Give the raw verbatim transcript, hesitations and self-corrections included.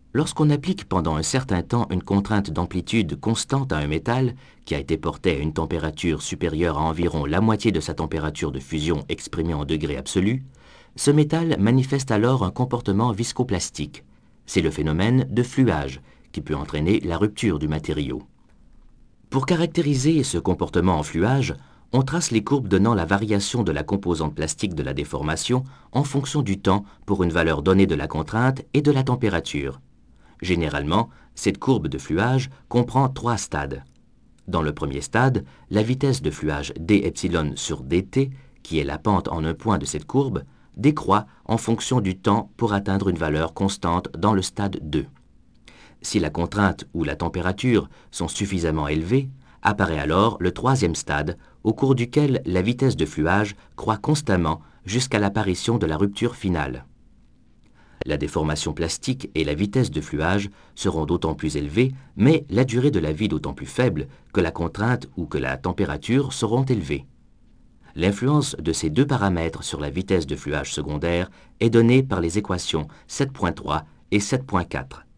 Lorsqu'on applique pendant un certain temps une contrainte d'amplitude constante à un métal, qui a été porté à une température supérieure à environ la moitié de sa température de fusion exprimée en degrés absolus, ce métal manifeste alors un comportement viscoplastique. C'est le phénomène de fluage, qui peut entraîner la rupture du matériau. Pour caractériser ce comportement en fluage, on trace les courbes donnant la variation de la composante plastique de la déformation en fonction du temps pour une valeur donnée de la contrainte et de la température. Généralement, cette courbe de fluage comprend trois stades. Dans le premier stade, la vitesse de fluage d epsilon sur dt, qui est la pente en un point de cette courbe, décroît en fonction du temps pour atteindre une valeur constante dans le stade deux. Si la contrainte ou la température sont suffisamment élevées, apparaît alors le troisième stade, au cours duquel la vitesse de fluage croît constamment jusqu'à l'apparition de la rupture finale. La déformation plastique et la vitesse de fluage seront d'autant plus élevées, mais la durée de la vie d'autant plus faible que la contrainte ou que la température seront élevées. L'influence de ces deux paramètres sur la vitesse de fluage secondaire est donnée par les équations sept point trois et sept point quatre.